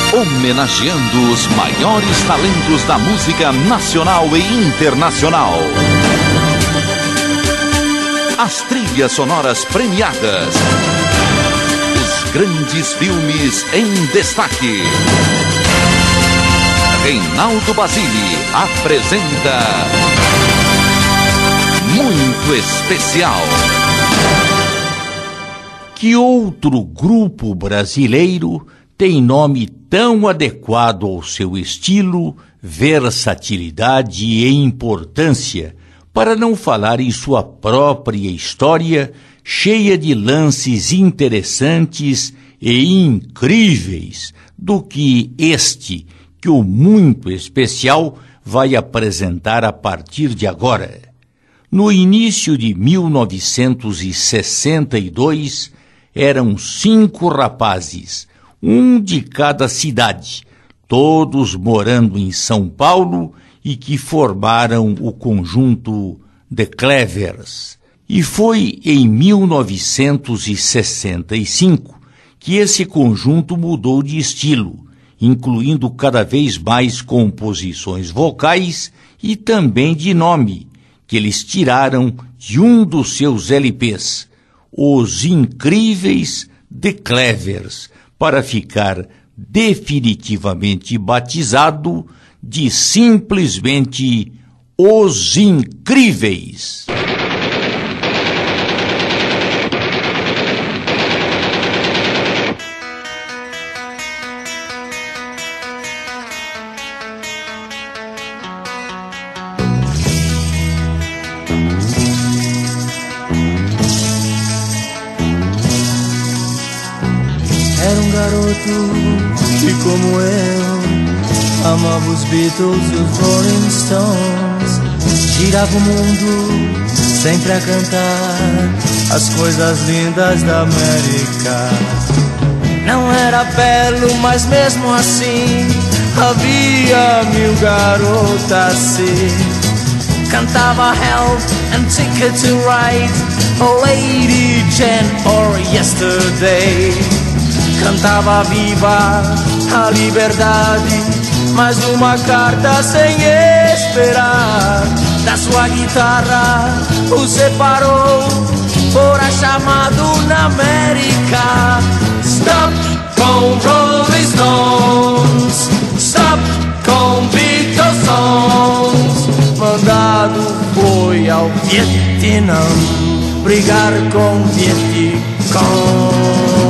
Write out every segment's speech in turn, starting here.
Homenageando os maiores talentos da música nacional e internacional. As trilhas sonoras premiadas. Os grandes filmes em destaque. Reinaldo Basile apresenta Muito Especial. Que outro grupo brasileiro tem nome tão adequado ao seu estilo, versatilidade e importância, para não falar em sua própria história, cheia de lances interessantes e incríveis, do que este, que o Muito Especial vai apresentar a partir de agora. No início de 1962, eram 5 rapazes, um de cada cidade, todos morando em São Paulo e que formaram o conjunto The Clevers. E foi em 1965 que esse conjunto mudou de estilo, incluindo cada vez mais composições vocais e também de nome, que eles tiraram de um dos seus LPs, Os Incríveis The Clevers, para ficar definitivamente batizado de simplesmente Os Incríveis. Era um garoto que, como eu, amava os Beatles e os Rolling Stones. Girava o mundo sempre a cantar as coisas lindas da América. Não era belo, mas mesmo assim havia 1000 garotas assim. Cantava Help and Ticket to Ride, Oh Lady Jane or Yesterday. Cantava viva a liberdade, mas uma carta sem esperar da sua guitarra o separou, fora chamado na América. Stop com Rolling Stones, stop com Beatles songs. Mandado foi ao Vietnã brigar com Vietcong.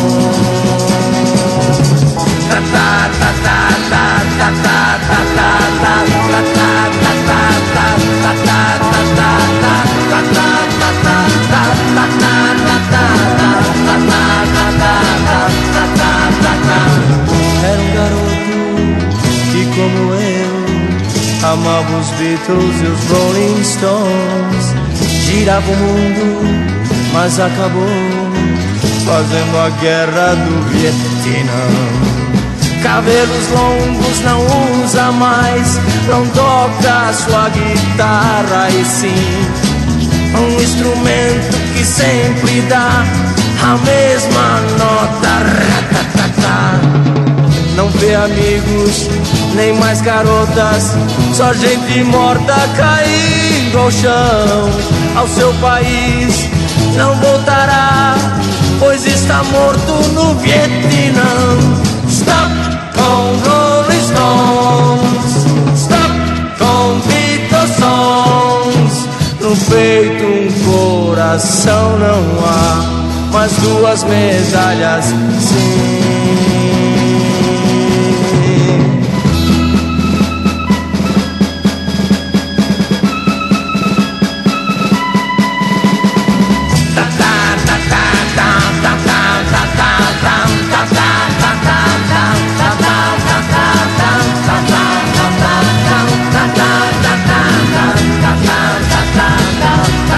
Era um garoto que, como eu, amava os Beatles e os Rolling Stones. Girava o mundo, mas acabou fazendo a guerra do Vietnã. Cabelos longos não usa mais, não toca sua guitarra e sim um instrumento que sempre dá a mesma nota. Ratatata. Não vê amigos, nem mais garotas, só gente morta caindo ao chão. Ao seu país não voltará, pois está morto no Vietnã. Stop com Rolling Stones, stop com Beatles songs. No peito um coração não há, mas 2 medalhas sim.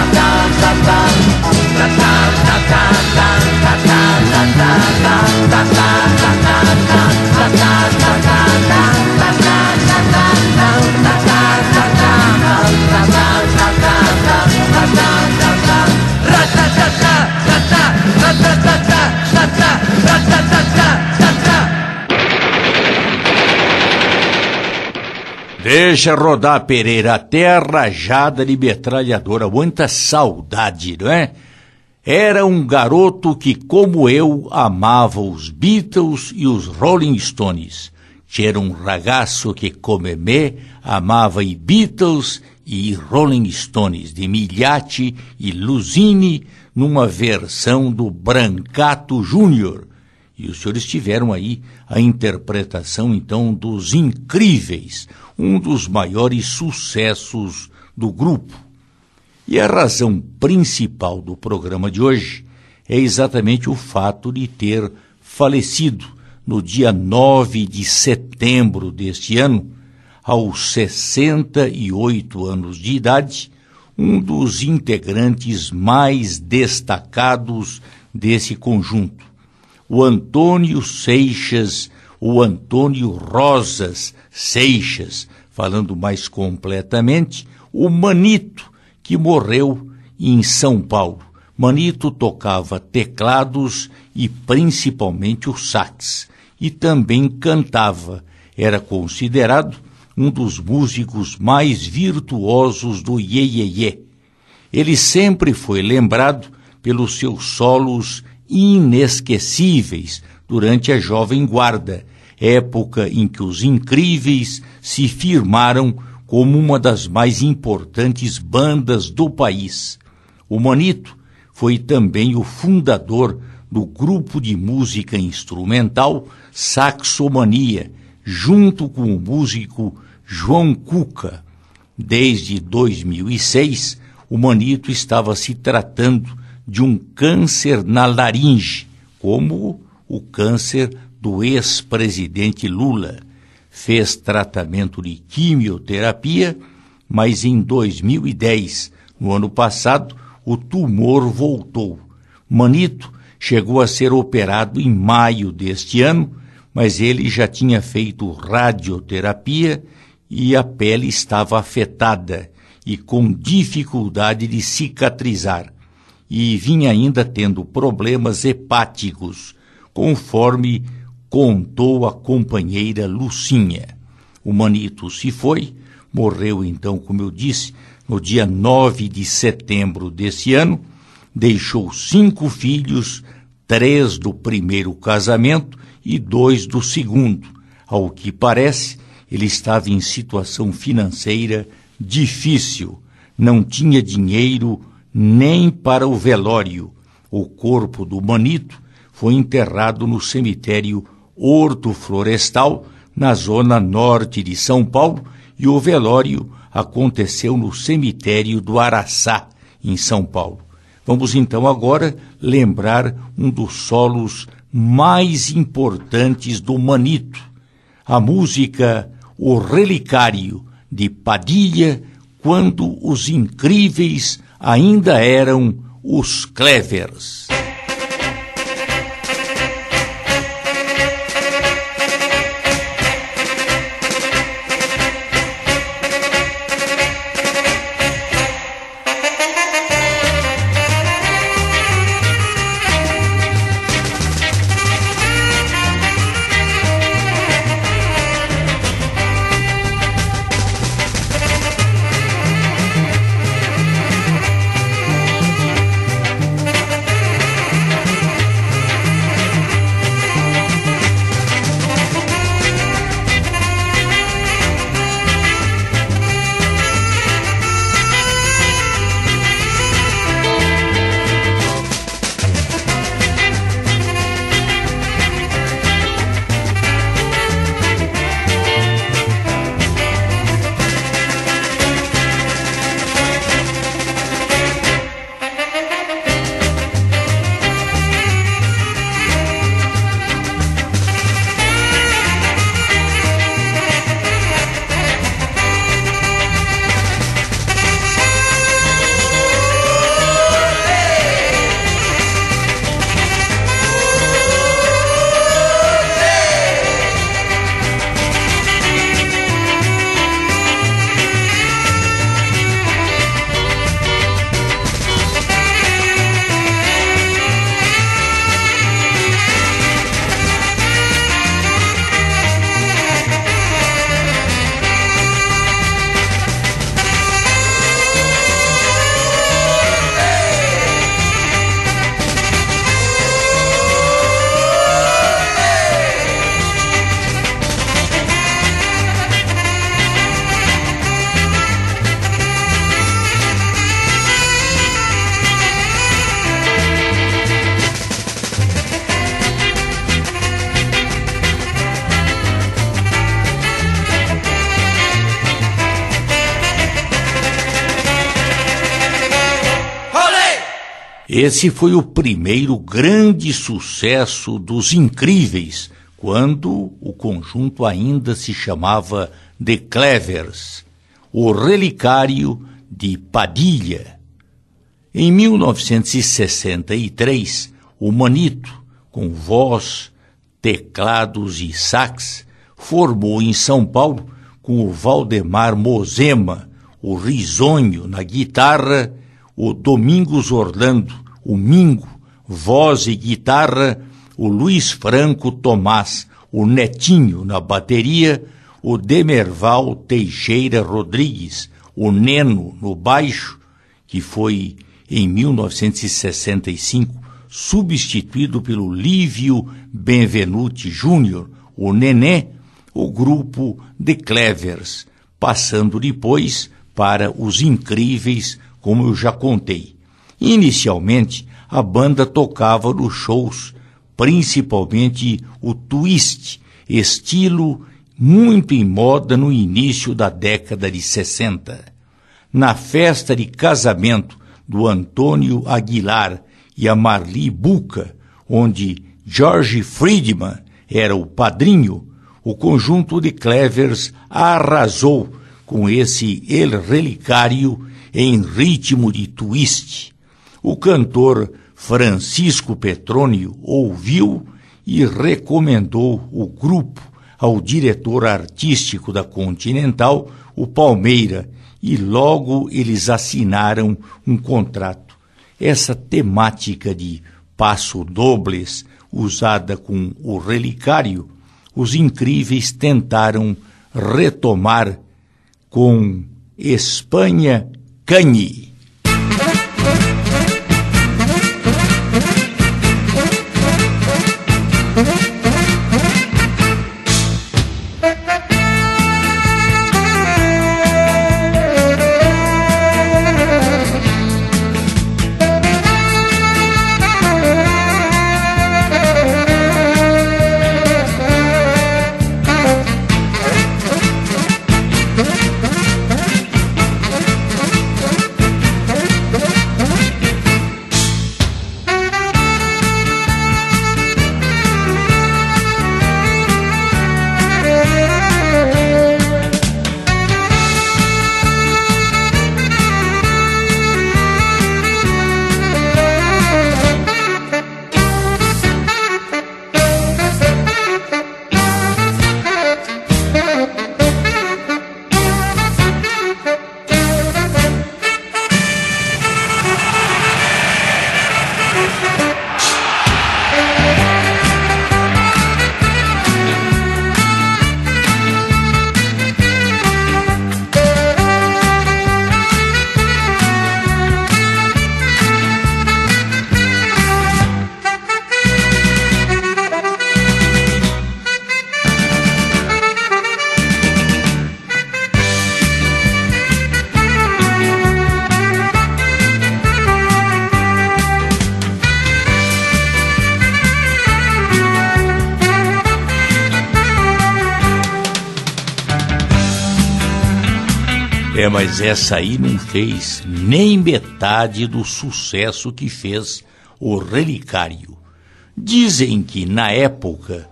Ta ta Veja rodar Pereira, a terra rajada de metralhadora. Quanta saudade, não é? Era um garoto que, como eu, amava os Beatles e os Rolling Stones. Era um ragaço que, como me, amava e Beatles e Rolling Stones, de Migliacci e Luzini, numa versão do Brancato Júnior. E os senhores tiveram aí a interpretação, então, dos Incríveis, um dos maiores sucessos do grupo. E a razão principal do programa de hoje é exatamente o fato de ter falecido no dia 9 de setembro deste ano, aos 68 anos de idade, um dos integrantes mais destacados desse conjunto, o Antônio Seixas, o Antônio Rosas Seixas, falando mais completamente, o Manito, que morreu em São Paulo. Manito tocava teclados e principalmente o sax, e também cantava. Era considerado um dos músicos mais virtuosos do iê-iê-iê. Ele sempre foi lembrado pelos seus solos inesquecíveis durante a Jovem Guarda, época em que os Incríveis se firmaram como uma das mais importantes bandas do país. O Manito foi também o fundador do grupo de música instrumental Saxomania, junto com o músico João Cuca. Desde 2006, o Manito estava se tratando de um câncer na laringe, como o câncer do ex-presidente Lula. Fez tratamento de quimioterapia, mas em 2010, no ano passado, o tumor voltou. Manito chegou a ser operado em maio deste ano, mas ele já tinha feito radioterapia e a pele estava afetada e com dificuldade de cicatrizar, e vinha ainda tendo problemas hepáticos, conforme contou a companheira Lucinha. O Manito se foi, morreu então, como eu disse, no dia 9 de setembro desse ano, deixou 5 filhos, 3 do primeiro casamento e 2 do segundo. Ao que parece, ele estava em situação financeira difícil, não tinha dinheiro nem para o velório. O corpo do Manito foi enterrado no cemitério Horto Florestal, na zona norte de São Paulo, e o velório aconteceu no cemitério do Araçá, em São Paulo. Vamos então agora lembrar um dos solos mais importantes do Manito, a música O Relicário, de Padilha, quando os Incríveis ainda eram os Clevers. Esse foi o primeiro grande sucesso dos Incríveis, quando o conjunto ainda se chamava The Clevers, o Relicário de Padilha. Em 1963, o Manito, com voz, teclados e sax, formou em São Paulo com o Valdemar Mosema, o Risonho na guitarra, o Domingos Orlando, o Mingo, voz e guitarra, o Luiz Franco Tomás, o Netinho na bateria, o Demerval Teixeira Rodrigues, o Neno no baixo, que foi em 1965 substituído pelo Lívio Benvenuti Júnior, o Nené, o grupo The Clevers, passando depois para os Incríveis, como eu já contei. Inicialmente, a banda tocava nos shows, principalmente o twist, estilo muito em moda no início da década de 60. Na festa de casamento do Antônio Aguilar e a Marli Buca, onde George Friedman era o padrinho, o conjunto de Clevers arrasou com esse El Relicário em ritmo de twist. O cantor Francisco Petrônio ouviu e recomendou o grupo ao diretor artístico da Continental, o Palmeira, e logo eles assinaram um contrato. Essa temática de passo dobles, usada com o Relicário, os Incríveis tentaram retomar com Espanha Canhi. Mas essa aí não fez nem metade do sucesso que fez o Relicário. Dizem que, na época,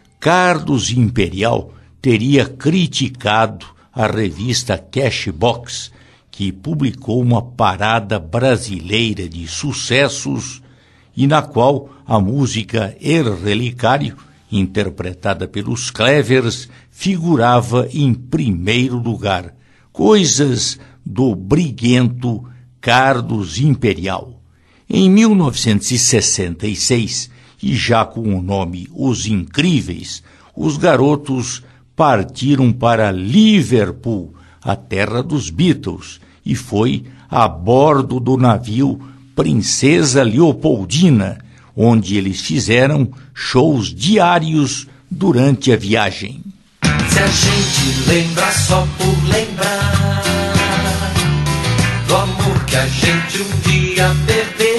Carlos Imperial teria criticado a revista Cashbox, que publicou uma parada brasileira de sucessos e na qual a música El Relicário, interpretada pelos Clevers, figurava em primeiro lugar. Coisas do briguento Carlos Imperial. Em 1966, e já com o nome Os Incríveis, os garotos partiram para Liverpool, a terra dos Beatles, e foi a bordo do navio Princesa Leopoldina, onde eles fizeram shows diários durante a viagem. Se a gente lembra só por lembrar do amor que a gente um dia perdeu,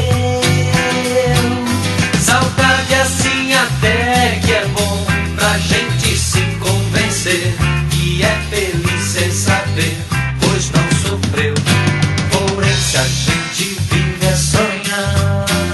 saudade assim até que é bom pra gente se convencer que é feliz sem saber, pois não sofreu. Porém, se a gente vive a sonhar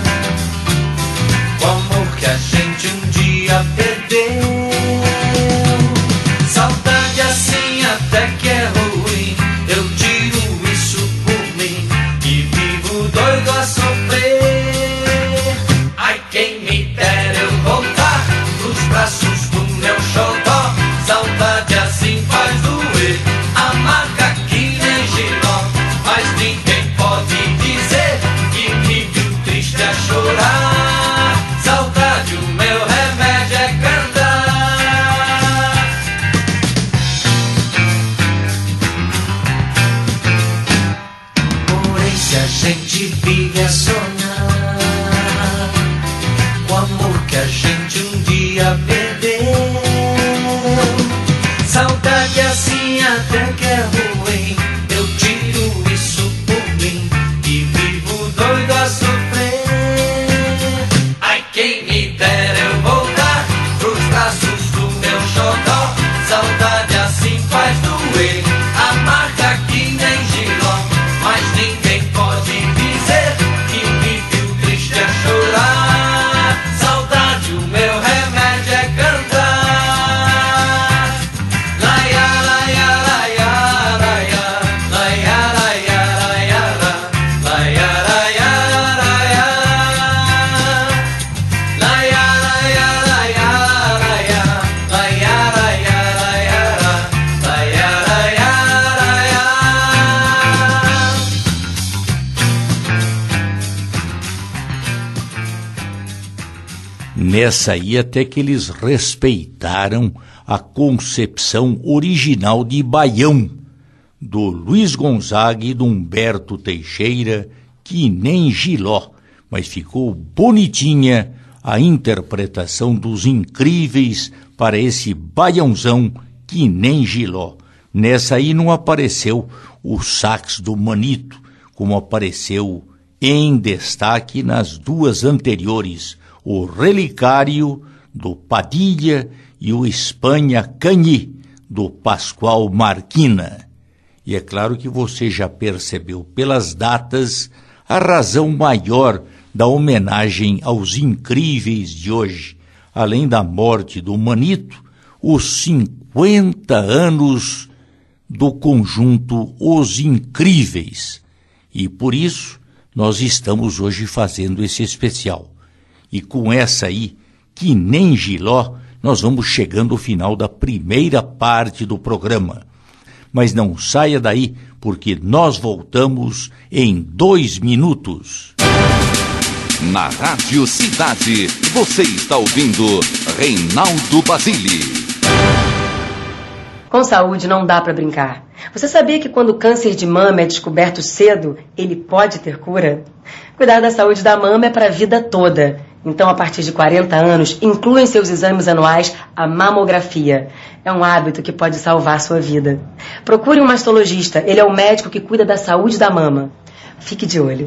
nessa aí até que eles respeitaram a concepção original de Baião, do Luiz Gonzaga e do Humberto Teixeira, que nem Giló, mas ficou bonitinha a interpretação dos Incríveis para esse baiãozão que nem Giló. Nessa aí não apareceu o sax do Manito, como apareceu em destaque nas duas anteriores, o Relicário, do Padilha, e o Espanha Cani, do Pascoal Marquina. E é claro que você já percebeu pelas datas a razão maior da homenagem aos Incríveis de hoje, além da morte do Manito, os 50 anos do conjunto Os Incríveis. E por isso nós estamos hoje fazendo esse especial. E com essa aí, que nem Giló, nós vamos chegando ao final da primeira parte do programa. Mas não saia daí, porque nós voltamos em 2 minutos. Na Rádio Cidade, você está ouvindo Reinaldo Basile. Com saúde não dá para brincar. Você sabia que quando o câncer de mama é descoberto cedo, ele pode ter cura? Cuidar da saúde da mama é para a vida toda. Então, a partir de 40 anos, inclua em seus exames anuais a mamografia. É um hábito que pode salvar sua vida. Procure um mastologista, ele é o médico que cuida da saúde da mama. Fique de olho.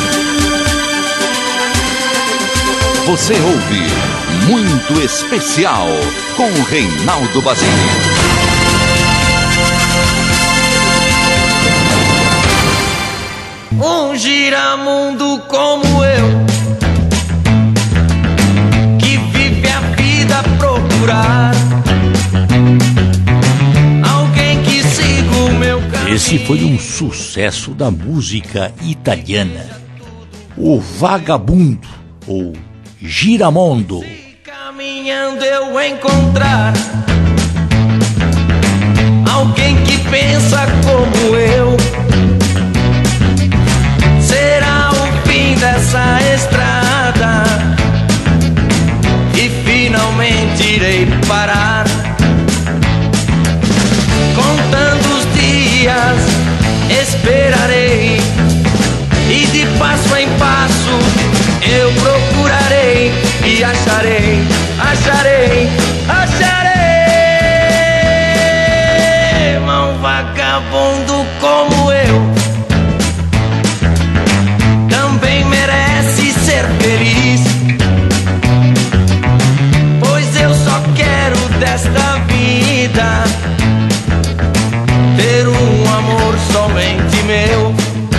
Você ouve Muito Especial com Reinaldo Basile. Um giramundo como eu, que vive a vida a procurar alguém que siga o meu caminho. Esse foi um sucesso da música italiana, o Vagabundo, ou Giramondo. Caminhando eu encontrar alguém que pensa como eu. Será o fim dessa estrada e finalmente irei parar, contando os dias, esperarei, e de passo em passo eu procurarei e acharei, acharei, acharei. Um vagabundo como eu também merece ser feliz, pois eu só quero desta vida ter um amor somente meu.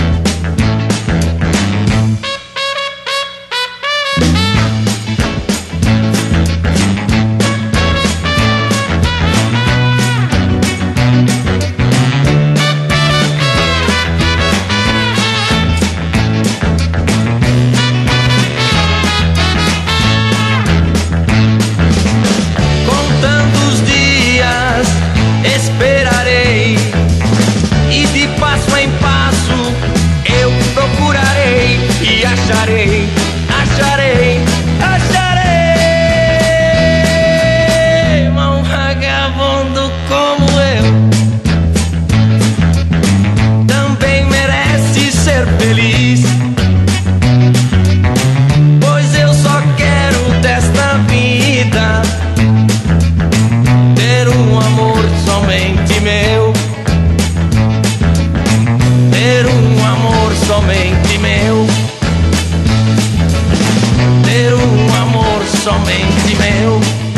Acharei, acharei, acharei. Um vagabundo como eu também merece ser feliz, pois eu só quero desta vida ter um amor somente meu, ter um amor somente meu, ter um amor somente meu,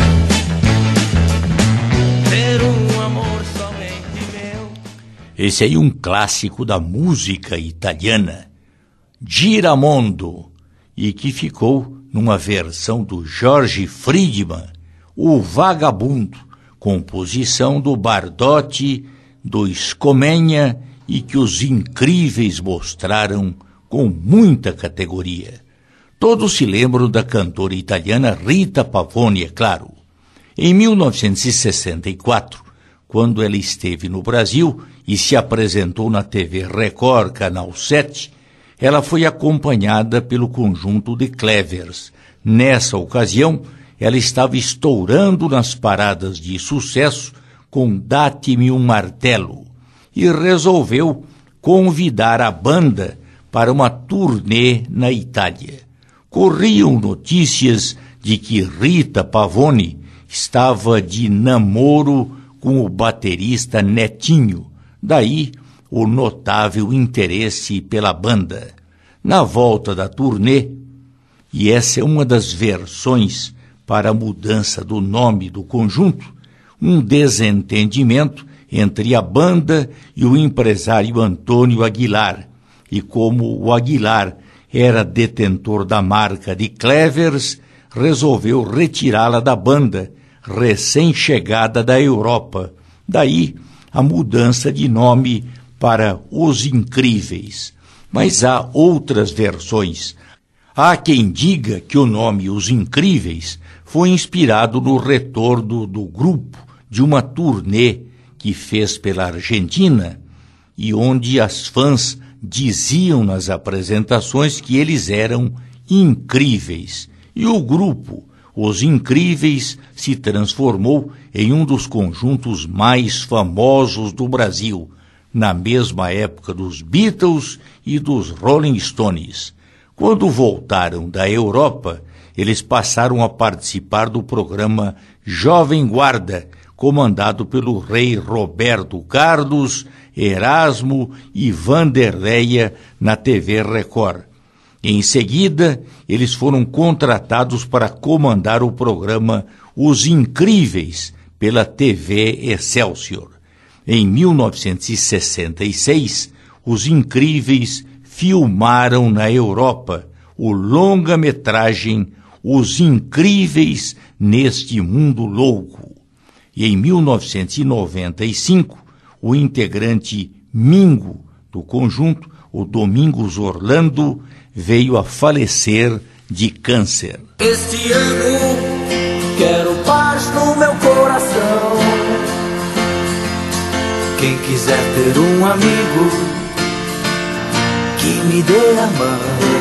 ter um amor somente meu. Esse aí é um clássico da música italiana, Giramondo, e que ficou numa versão do Jorge Friedman, o Vagabundo, composição do Bardotti, do Scomenha, e que os Incríveis mostraram com muita categoria. Todos se lembram da cantora italiana Rita Pavone, é claro. Em 1964, quando ela esteve no Brasil e se apresentou na TV Record, Canal 7, ela foi acompanhada pelo conjunto de Clevers. Nessa ocasião, ela estava estourando nas paradas de sucesso com Date-me um Martelo e resolveu convidar a banda para uma turnê na Itália. Corriam notícias de que Rita Pavone estava de namoro com o baterista Netinho, daí o notável interesse pela banda. Na volta da turnê, e essa é uma das versões para a mudança do nome do conjunto, um desentendimento entre a banda e o empresário Antônio Aguilar, e como o Aguilar era detentor da marca de Clevers, resolveu retirá-la da banda, recém-chegada da Europa. Daí a mudança de nome para Os Incríveis. Mas há outras versões. Há quem diga que o nome Os Incríveis foi inspirado no retorno do grupo de uma turnê que fez pela Argentina e onde as fãs diziam nas apresentações que eles eram incríveis. E o grupo, Os Incríveis, se transformou em um dos conjuntos mais famosos do Brasil, na mesma época dos Beatles e dos Rolling Stones. Quando voltaram da Europa, eles passaram a participar do programa Jovem Guarda, comandado pelo rei Roberto Carlos, Erasmo e Vanderleia na TV Record. Em seguida, eles foram contratados para comandar o programa Os Incríveis pela TV Excelsior. Em 1966, Os Incríveis filmaram na Europa o longa-metragem Os Incríveis neste Mundo Louco. E em 1995, o integrante Mingo do conjunto, o Domingos Orlando, veio a falecer de câncer. Este ano quero paz no meu coração. Quem quiser ter um amigo que me dê a mão.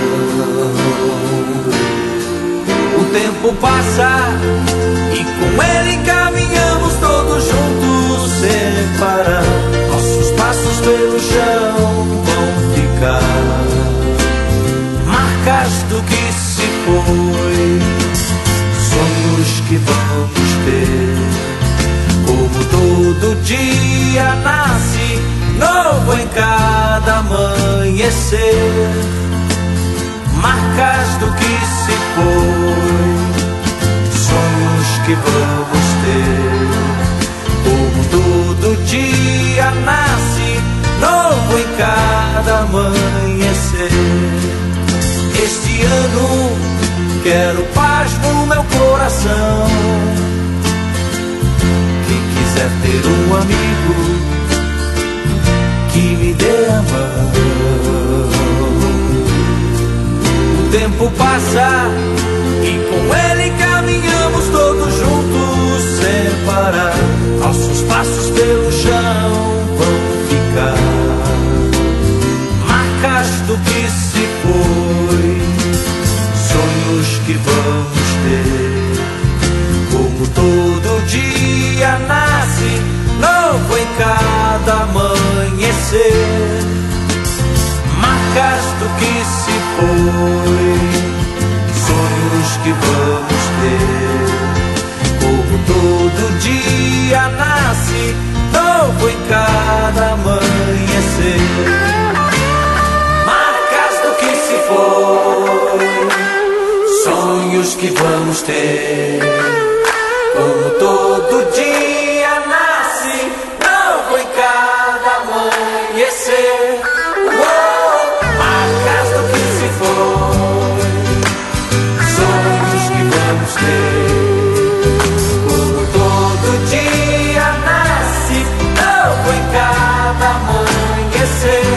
O tempo passa e com ele caminhamos todos juntos sem parar. Nossos passos pelo chão vão ficar marcas do que se foi, sonhos que vamos ter. Como todo dia nasce novo em cada amanhecer, marcas do que se foi, sonhos que vamos ter. Como todo dia nasce novo em cada amanhecer. Este ano quero paz no meu coração. Quem quiser ter um amigo que me dê a mão. O tempo passa e com ele caminhamos todos juntos sem parar. Nossos passos pelo chão vão ficar marcas do que se foi, sonhos que vamos ter. Como todo dia nasce novo em cada amanhecer, marcas do que se foi, sonhos que vamos ter. Como todo dia nasce novo em cada amanhecer, marcas do que se foi, sonhos que vamos ter. Como todo dia nasce novo em cada amanhecer, marcas do que se foi, sonhos que vamos ter. Como todo dia nasce novo em cada amanhecer,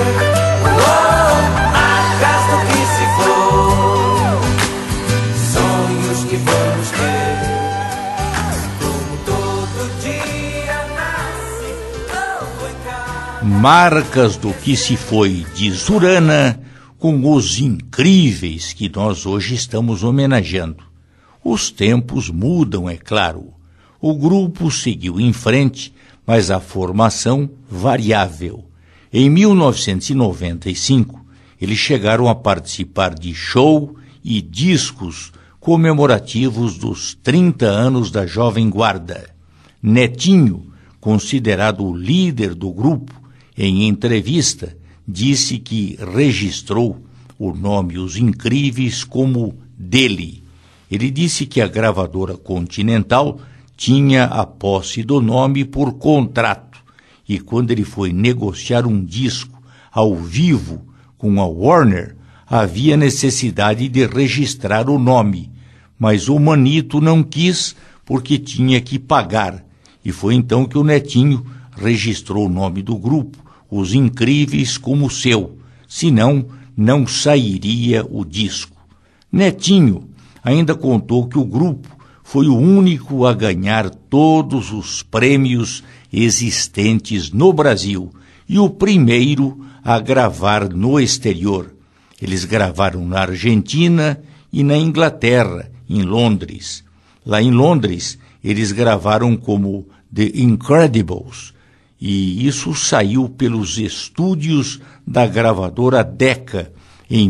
marcas do que se foi, sonhos que vamos ter. Marcas do que se foi, de Zurana, com Os Incríveis, que nós hoje estamos homenageando. Os tempos mudam, é claro. O grupo seguiu em frente, mas a formação variável. Em 1995, eles chegaram a participar de show e discos comemorativos dos 30 anos da Jovem Guarda. Netinho, considerado o líder do grupo, em entrevista, disse que registrou o nome Os Incríveis como dele. Ele disse que a gravadora Continental tinha a posse do nome por contrato, e quando ele foi negociar um disco ao vivo com a Warner, havia necessidade de registrar o nome, mas o Manito não quis porque tinha que pagar, e foi então que o Netinho registrou o nome do grupo, Os Incríveis, como seu, senão não sairia o disco. Netinho ainda contou que o grupo foi o único a ganhar todos os prêmios existentes no Brasil e o primeiro a gravar no exterior. Eles gravaram na Argentina e na Inglaterra, em Londres. Lá em Londres, eles gravaram como The Incredibles, e isso saiu pelos estúdios da gravadora Decca em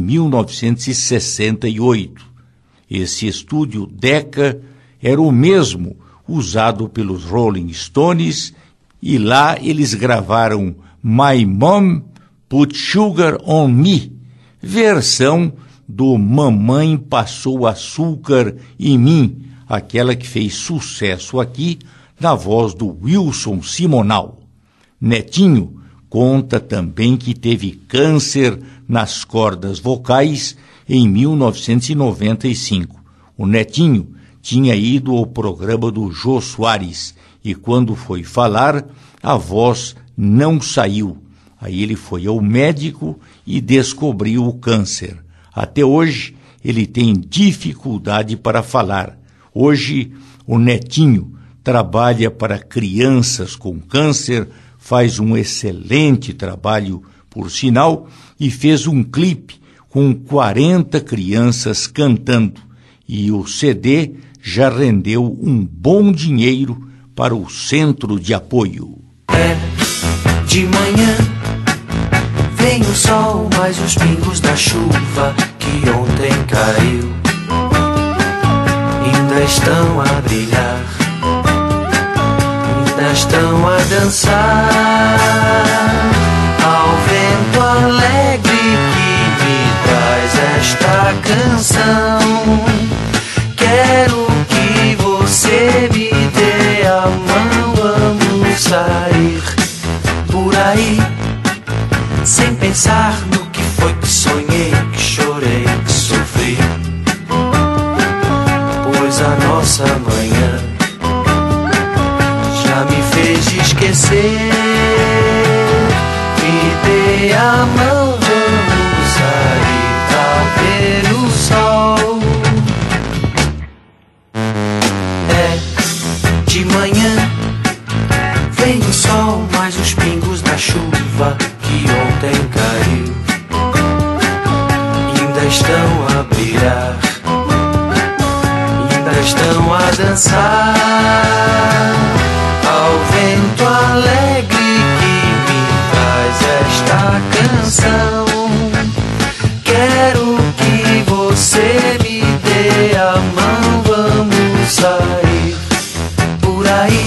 1968. Esse estúdio Decca era o mesmo usado pelos Rolling Stones, e lá eles gravaram My Mom Put Sugar on Me, versão do Mamãe Passou Açúcar em Mim, aquela que fez sucesso aqui na voz do Wilson Simonal. Netinho conta também que teve câncer nas cordas vocais em 1995. O Netinho tinha ido ao programa do Jô Soares e quando foi falar, a voz não saiu. Aí ele foi ao médico e descobriu o câncer. Até hoje, ele tem dificuldade para falar. Hoje, o Netinho trabalha para crianças com câncer, faz um excelente trabalho, por sinal, e fez um clipe com 40 crianças cantando. E o CD já rendeu um bom dinheiro para o centro de apoio. É de manhã, vem o sol, mas os pingos da chuva que ontem caiu ainda estão a brilhar, ainda estão a dançar ao vento alegre que me traz esta canção. Quero que você me dê a mão, vamos sair por aí, sem pensar no que foi que sonhei, que chorei, que sofri, pois a nossa manhã já me fez esquecer. Me dê a mão, vamos sair pra ver o sol. De manhã vem o sol, mas os pingos da chuva que ontem caiu ainda estão a brilhar, ainda estão a dançar ao vento alegre que me traz esta canção. Quero que você me dê a mão, vamos sair por aí.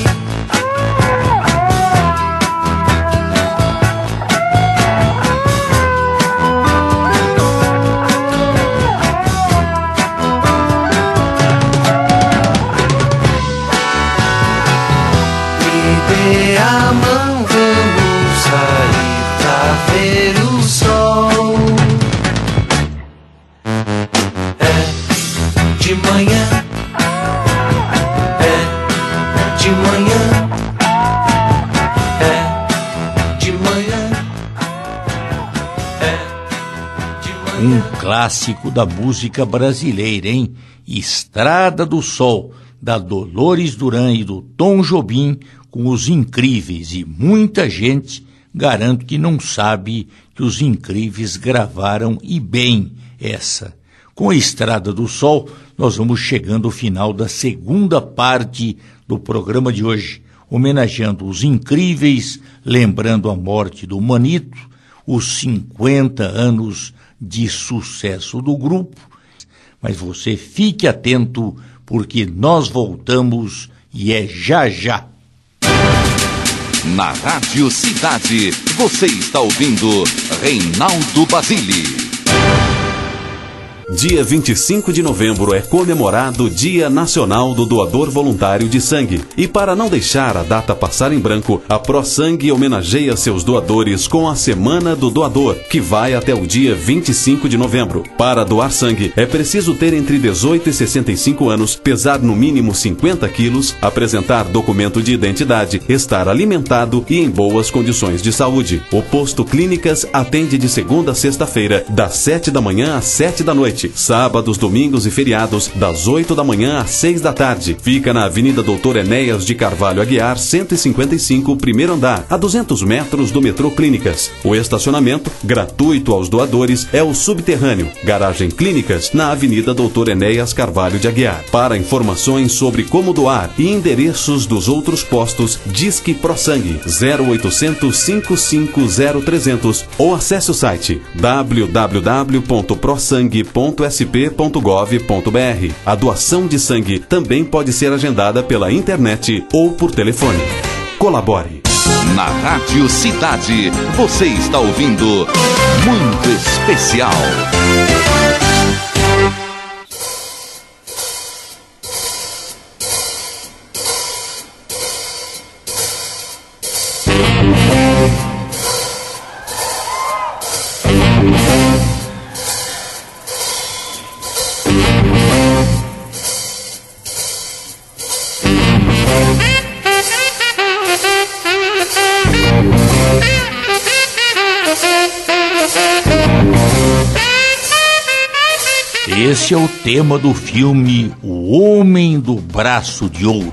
Me dê a mão, vamos sair pra ver o sol. É de manhã, de manhã, de manhã, de manhã. Um clássico da música brasileira, hein? Estrada do Sol, da Dolores Duran e do Tom Jobim, com Os Incríveis, e muita gente, garanto que não sabe que Os Incríveis gravaram e bem essa. Com a Estrada do Sol, nós vamos chegando ao final da segunda parte do programa de hoje, homenageando os incríveis, lembrando a morte do Manito, os 50 anos de sucesso do grupo. Mas você fique atento, porque nós voltamos e é já já. Na Rádio Cidade, você está ouvindo Reinaldo Basile. Dia 25 de novembro é comemorado o Dia Nacional do Doador Voluntário de Sangue. E para não deixar a data passar em branco, a ProSangue homenageia seus doadores com a Semana do Doador, que vai até o dia 25 de novembro. Para doar sangue, é preciso ter entre 18 e 65 anos, pesar no mínimo 50 quilos, apresentar documento de identidade, estar alimentado e em boas condições de saúde. O Posto Clínicas atende de segunda a sexta-feira, das 7 da manhã às 7 da noite. Sábados, domingos e feriados, das 8 da manhã às 6 da tarde. Fica na Avenida Doutor Enéas de Carvalho Aguiar, 155, primeiro andar, a 200 metros do metrô Clínicas. O estacionamento, gratuito aos doadores, é o subterrâneo. Garagem Clínicas, na Avenida Doutor Enéas Carvalho de Aguiar. Para informações sobre como doar e endereços dos outros postos, Disque ProSangue 0800 550 300 ou acesse o site www.prosangue.sp.gov.br. A doação de sangue também pode ser agendada pela internet ou por telefone. Colabore. Na Rádio Cidade, você está ouvindo Muito Especial. Esse é o tema do filme O Homem do Braço de Ouro.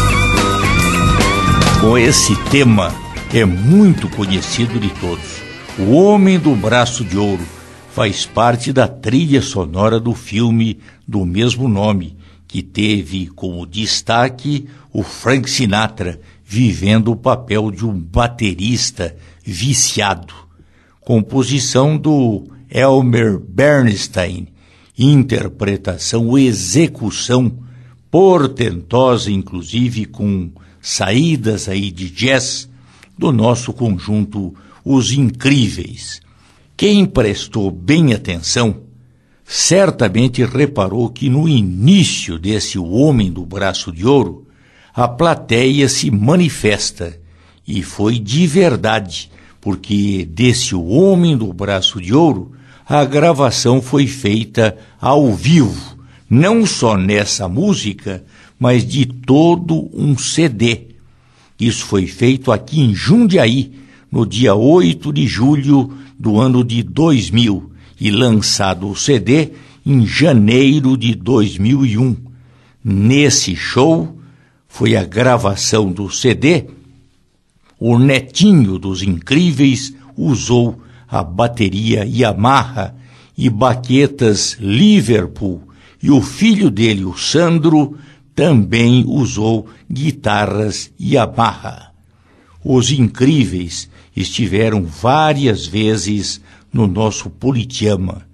Com esse tema é muito conhecido de todos. O Homem do Braço de Ouro faz parte da trilha sonora do filme do mesmo nome, que teve como destaque o Frank Sinatra vivendo o papel de um baterista viciado. Composição do Elmer Bernstein, interpretação, execução portentosa, inclusive com saídas aí de jazz do nosso conjunto Os Incríveis. Quem prestou bem atenção certamente reparou que no início desse O Homem do Braço de Ouro, a plateia se manifesta, e foi de verdade, porque desse O Homem do Braço de Ouro, a gravação foi feita ao vivo, não só nessa música, mas de todo um CD. Isso foi feito aqui em Jundiaí, no dia 8 de julho do ano de 2000, e lançado o CD em janeiro de 2001. Nesse show, foi a gravação do CD, o Netinho dos Incríveis usou a bateria Yamaha e baquetas Liverpool, e o filho dele, o Sandro, também usou guitarras Yamaha. Os Incríveis estiveram várias vezes no nosso Politeama,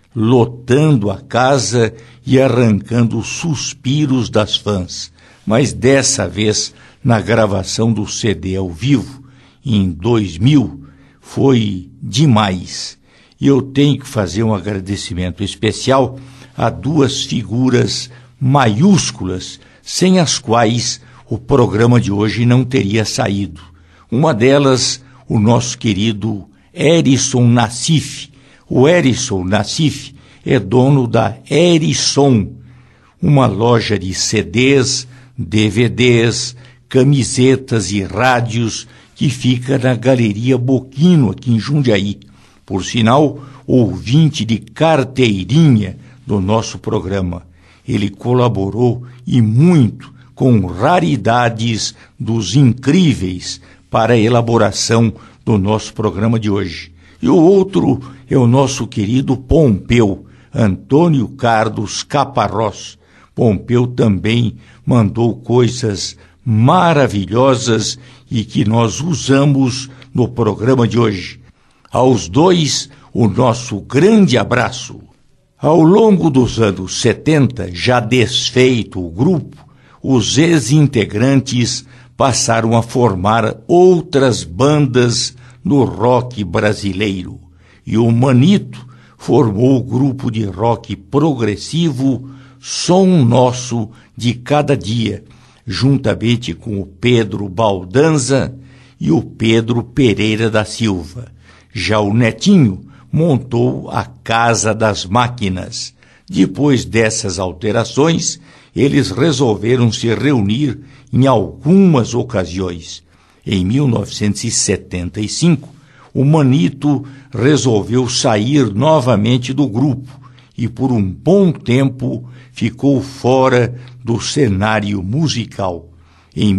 lotando a casa e arrancando suspiros das fãs, mas dessa vez, na gravação do CD ao vivo, em 2000, foi demais. E eu tenho que fazer um agradecimento especial a duas figuras maiúsculas, sem as quais o programa de hoje não teria saído. Uma delas, o nosso querido Erison Nassif. O Erison Nassif é dono da Erison, uma loja de CDs, DVDs, camisetas e rádios que fica na Galeria Boquino, aqui em Jundiaí. Por sinal, ouvinte de carteirinha do nosso programa. Ele colaborou e muito com raridades dos Incríveis para a elaboração do nosso programa de hoje. E o outro é o nosso querido Pompeu, Antônio Carlos Caparrós. Pompeu também mandou coisas maravilhosas e que nós usamos no programa de hoje. Aos dois, o nosso grande abraço. Ao longo dos anos 70, já desfeito o grupo, os ex-integrantes passaram a formar outras bandas no rock brasileiro, e o Manito formou o grupo de rock progressivo Som Nosso de Cada Dia, juntamente com o Pedro Baldanza e o Pedro Pereira da Silva. Já o Netinho montou a Casa das Máquinas. Depois dessas alterações, eles resolveram se reunir em algumas ocasiões. Em 1975, o Manito resolveu sair novamente do grupo e por um bom tempo ficou fora do cenário musical. Em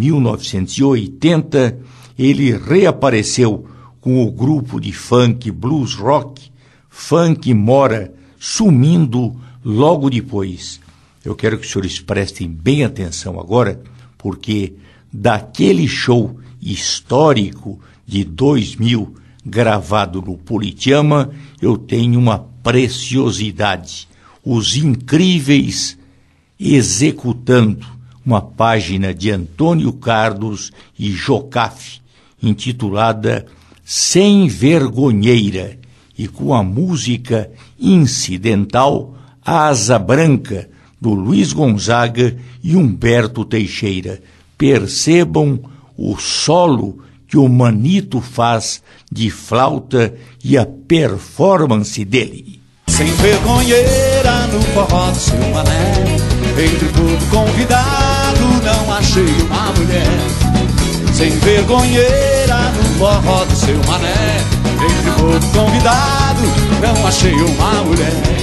1980, ele reapareceu com o grupo de funk blues rock Funk Mora, sumindo logo depois. Eu quero que os senhores prestem bem atenção agora, porque daquele show histórico de 2000, gravado no Politeama, eu tenho uma preciosidade. Os Incríveis executando uma página de Antônio Carlos e Jocafe, intitulada Sem Vergonheira, e com a música incidental Asa Branca, do Luiz Gonzaga e Humberto Teixeira. Percebam o solo que o Manito faz de flauta e a performance dele. Sem vergonheira no forró do seu mané, entre todo convidado não achei uma mulher. Sem vergonheira no forró do seu mané, entre todo convidado não achei uma mulher.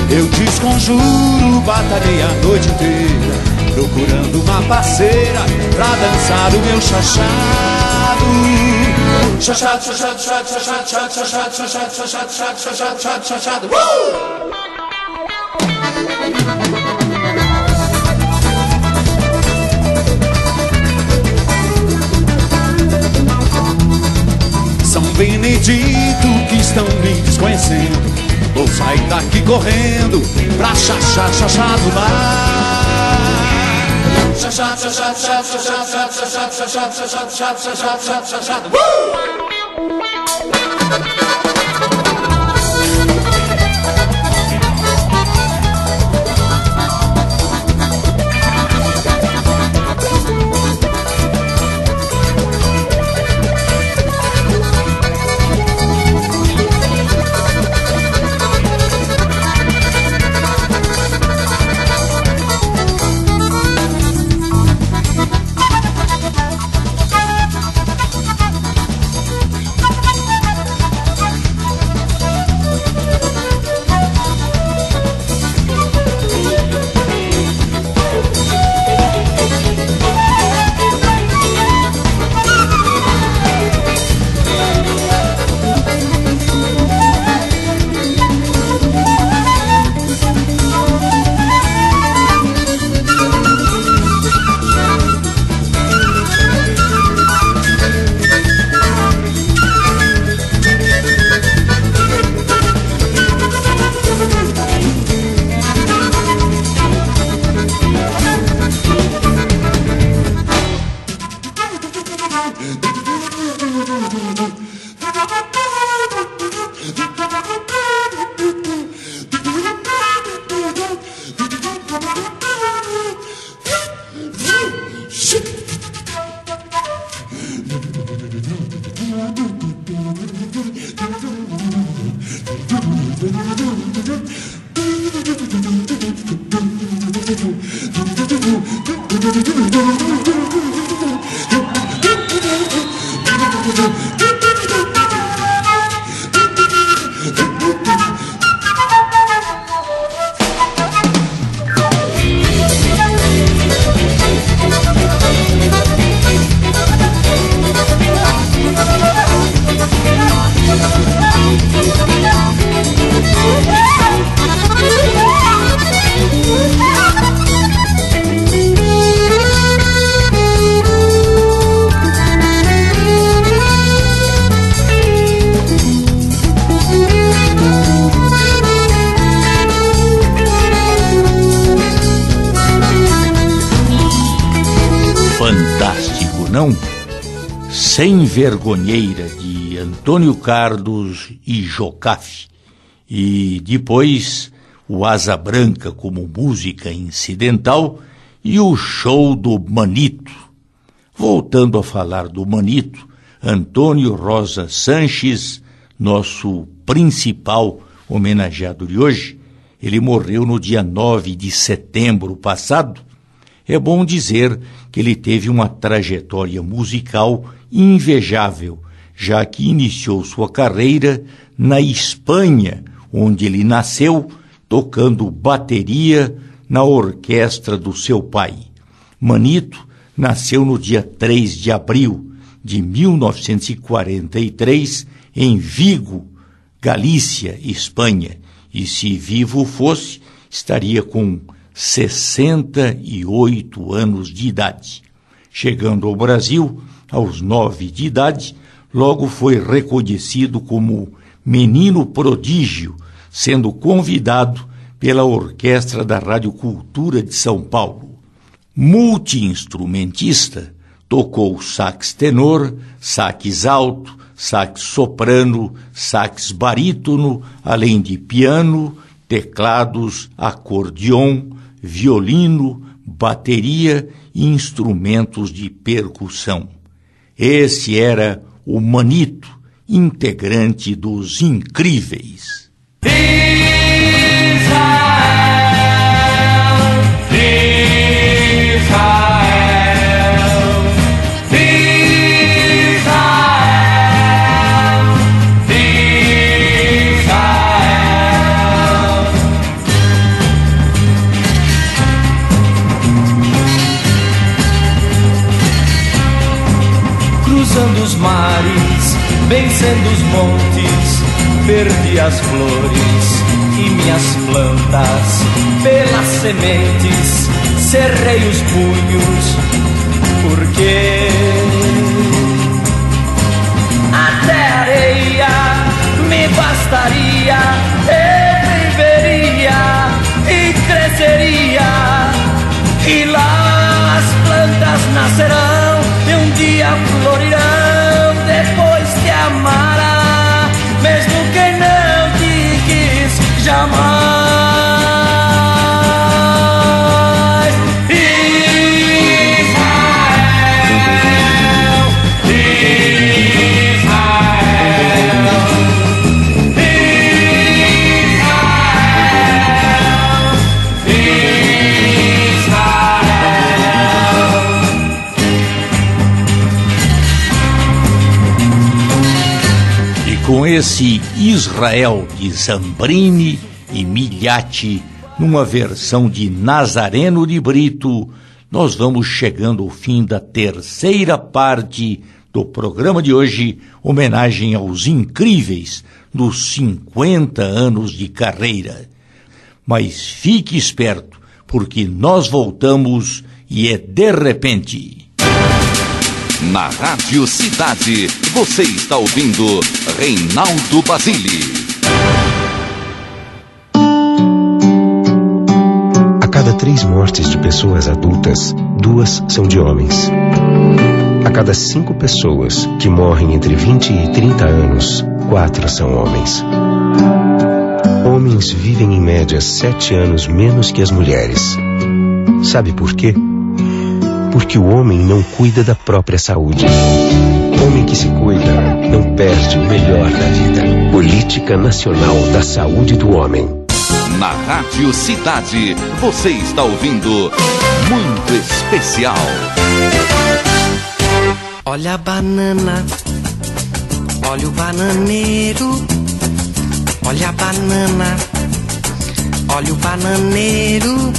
Eu desconjuro, batalhei a noite inteira, procurando uma parceira pra dançar o meu chachado. Chachado, chachado, chachado, chachado, chachado, chachado, chachado, chachado, chachado, chachado. São Benedito que estão me desconhecendo, vou sair daqui correndo pra chachar, chachado lá. Chachado, chachado, chachado, chachado, chachado, chachado, chachado, chachado, chachado, chachado. Fantástico, não? Sem Vergonheira, de Antônio Carlos e Jocafe. E depois o Asa Branca como música incidental e o show do Manito. Voltando a falar do Manito, Antônio Rosa Sanches, nosso principal homenageado de hoje, ele morreu no dia 9 de setembro passado. É bom dizer que ele teve uma trajetória musical invejável, já que iniciou sua carreira na Espanha, onde ele nasceu, tocando bateria na orquestra do seu pai. Manito nasceu no dia 3 de abril de 1943, em Vigo, Galícia, Espanha, e se vivo fosse, estaria com 68 anos de idade. Chegando ao Brasil, aos 9 de idade, logo foi reconhecido como menino prodígio, sendo convidado pela Orquestra da Rádio Cultura de São Paulo. Multi-instrumentista, tocou sax tenor, sax alto, sax soprano, sax barítono, além de piano, teclados, acordeon, violino, bateria e instrumentos de percussão. Esse era o Manito, integrante dos Incríveis. descendo os montes, perdi as flores e minhas plantas. Pelas sementes cerrei os punhos, porque até areia me bastaria. Eu viveria e cresceria, e lá as plantas nascerão e um dia florirão. Depois te amará, mesmo quem não te quis jamais. Com esse Israel de Zambrini e Migliatti, numa versão de Nazareno de Brito, nós vamos chegando ao fim da terceira parte do programa de hoje, homenagem aos incríveis dos 50 anos de carreira. Mas fique esperto, porque nós voltamos e é de repente. Na Rádio Cidade, você está ouvindo Reinaldo Basile. A cada 3 mortes de pessoas adultas, 2 são de homens. A cada 5 pessoas que morrem entre 20 e 30 anos, 4 são homens. Homens vivem em média 7 anos menos que as mulheres. Sabe por quê? Porque o homem não cuida da própria saúde. Homem que se cuida não perde o melhor da vida. Política Nacional da Saúde do Homem. Na Rádio Cidade, você está ouvindo Muito Especial. Olha a banana, olha o bananeiro. Olha a banana, olha o bananeiro.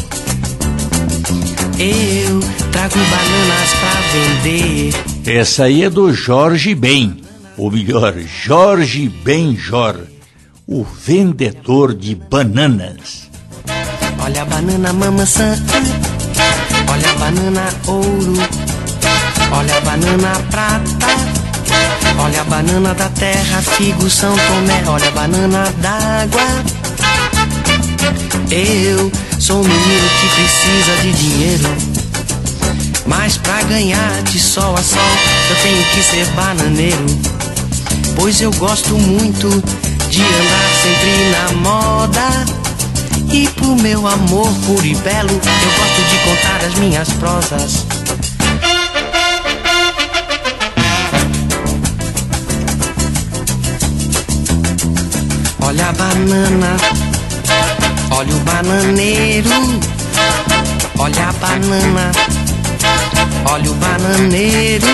Eu trago bananas pra vender. Essa aí é do Jorge Ben, ou melhor, Jorge Benjor, o vendedor de bananas. Olha a banana maçã, olha a banana ouro, olha a banana prata, olha a banana da terra, figo São Tomé, olha a banana d'água. Eu sou um menino que precisa de dinheiro, mas pra ganhar de sol a sol eu tenho que ser bananeiro. Pois eu gosto muito de andar sempre na moda, e pro meu amor puro e belo eu gosto de contar as minhas prosas. Olha a banana, olha o bananeiro. Olha a banana, olha o bananeiro.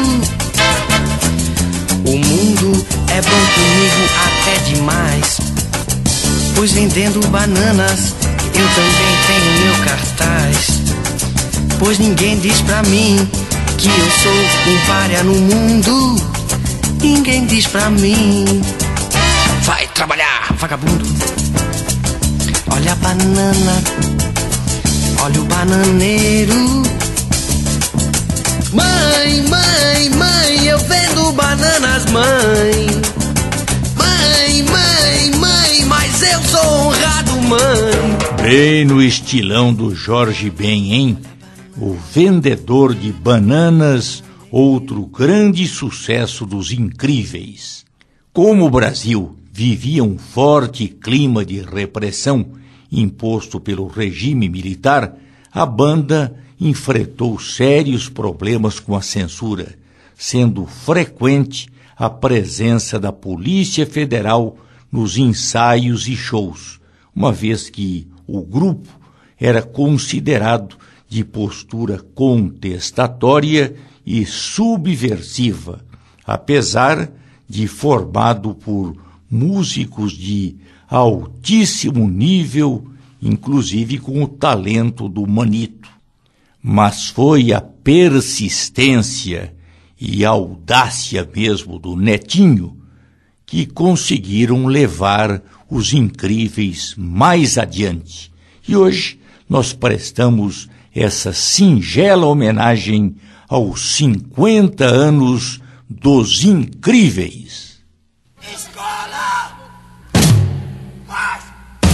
O mundo é bom comigo até demais, pois vendendo bananas eu também tenho meu cartaz. Pois ninguém diz pra mim que eu sou um pária no mundo. Ninguém diz pra mim, vai trabalhar, vagabundo. Olha a banana, olha o bananeiro. Mãe, mãe, mãe, eu vendo bananas, mãe. Mãe, mãe, mãe, mas eu sou honrado, mãe. Bem no estilão do Jorge Ben, hein? O vendedor de bananas, outro grande sucesso dos incríveis. Como o Brasil vivia um forte clima de repressão imposto pelo regime militar, a banda enfrentou sérios problemas com a censura, sendo frequente a presença da Polícia Federal nos ensaios e shows, uma vez que o grupo era considerado de postura contestatória e subversiva, apesar de formado por músicos de altíssimo nível, inclusive com o talento do Manito. Mas foi a persistência e a audácia mesmo do Netinho que conseguiram levar os incríveis mais adiante. E hoje nós prestamos essa singela homenagem aos 50 anos dos Incríveis. Escola! Marcha!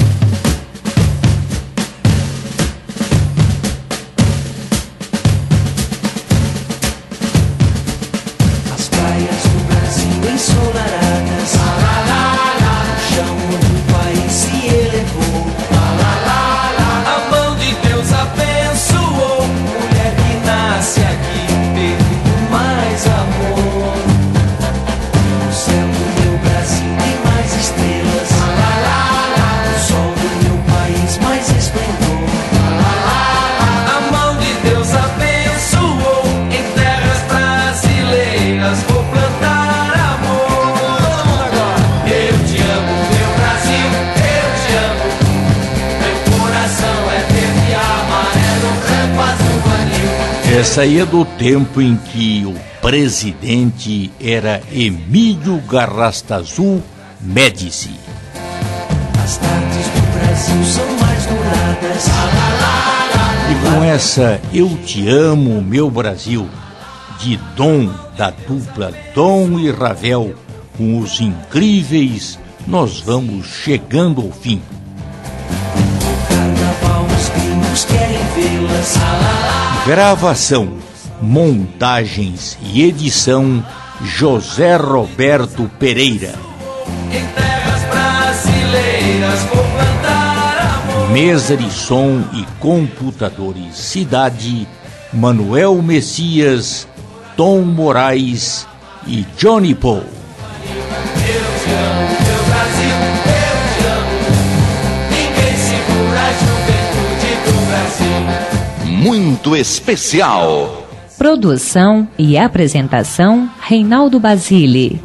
As praias do Brasil ensolaradas, o chão do país se elevou. A mão de Deus abençoou. Mulher que nasce aqui, perdoa mais amor. O céu do meu Brasil tem mais estrelas, o sol do meu país mais esplendor. A mão de Deus abençoou. Em terras brasileiras vou plantar amor. Eu te amo, meu Brasil, eu te amo. Meu coração é verde, amarelo, branco, azul, anil. Essa aí é do tempo em que o presidente era Emílio Garrastazu Médici. As tardes do Brasil são mais douradas. E com essa Eu Te Amo, Meu Brasil, de Dom, da dupla Dom e Ravel, com os Incríveis, nós vamos chegando ao fim. No carnaval os gringos querem vê-las. Gravação, montagens e edição, José Roberto Pereira. Em terras brasileiras vou plantar amor. Mesa de som e computadores Cidade, Manuel Messias, Tom Moraes e Johnny Paul. Eu te amo, meu Brasil, eu te amo. Ninguém segura a juventude do Brasil. Muito especial. Produção e apresentação, Reinaldo Basile.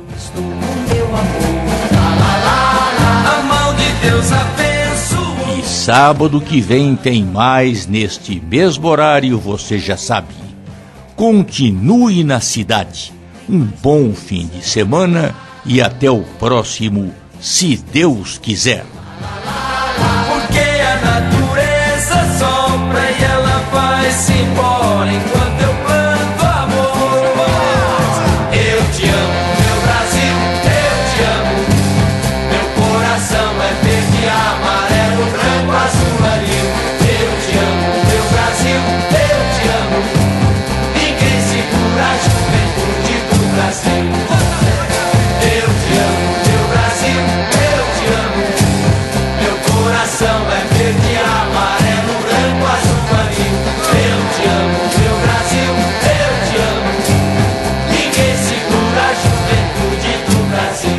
A mão de Deus abençoou. E sábado que vem tem mais neste mesmo horário, você já sabe. Continue na cidade. Um bom fim de semana e até o próximo, se Deus quiser. Porque a natureza sopra e ela vai-se embora enquanto eu planto amor. Eu te amo, meu Brasil, eu te amo. Meu coração é verde, amarelo, branco, azul, anil. Eu te amo, meu Brasil, eu te amo. Ninguém segura a juventude do Brasil. Eu te amo, meu Brasil, eu te amo. Meu coração é verde, amarelo, branco, azul, anil. Eu te amo, meu Brasil, eu te amo. Ninguém segura a juventude do Brasil.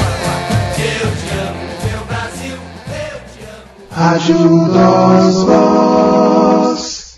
Eu te amo, meu Brasil, eu te amo. Rádio Oswald.